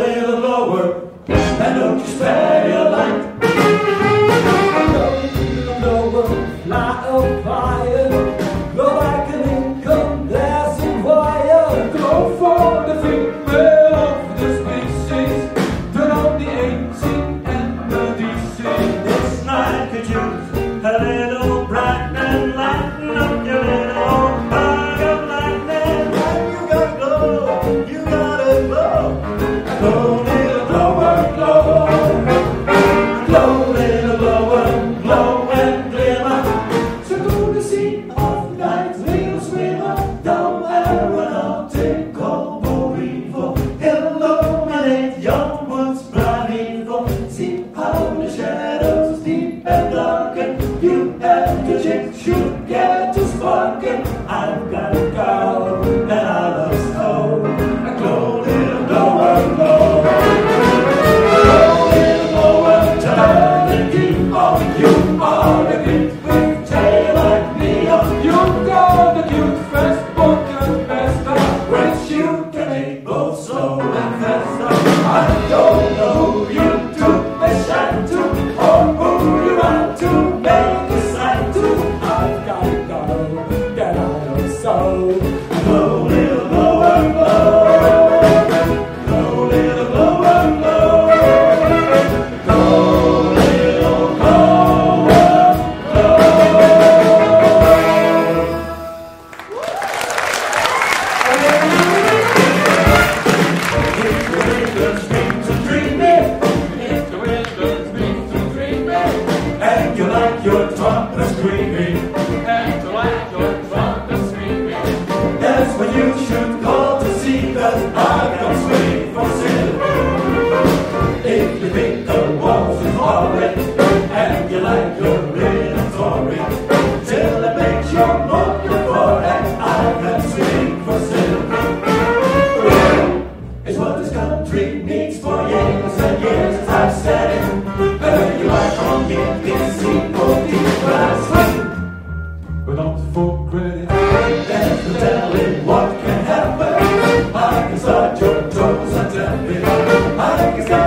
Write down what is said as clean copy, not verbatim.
little blower, and don't you spare your light. Go, little blower, light a fire, blow like an incandescent wire. Go for the female of the species, turn on the AC and the DC. This night could use a little brightening, lighten up your little bag of lightning. When you gotta glow, you gotta glow. Glow, little blower, glow. Glow, little blower, glow and glimmer. So go to see of night's little swimmer. Don't aeronautic corporeal, illuminate young woods blindfold. See how the shadows deep and darken. You and the chick should get to sparking. I've got a girl that I love so. A glow, little blower, glow. Glow, little blower, turn the key on. You are a bit with tail like neon. You've got a cute fast book and faster, which you can make both slow and faster. I don't know who you took a shine to, or who you want to make a sign to. I've got to go, get out of so. Glow, little blower, glow. Glow, little blower, glow. Glow, little blower, If the windows speak to dream me, if the windows speak to dream me, and you like your trumpet screaming, and you like your trumpet screaming, that's when you should call to see that I can swing for silver. If you think the walls is horrid, and you like your little story, till it makes you move your forehead, I can swing for silver. It's what this country needs for years and years as I've said it. Whether you like on me, it's equal deep glass swing. But not for credit, there's no telling what can happen. I can start your toes and tell me I can start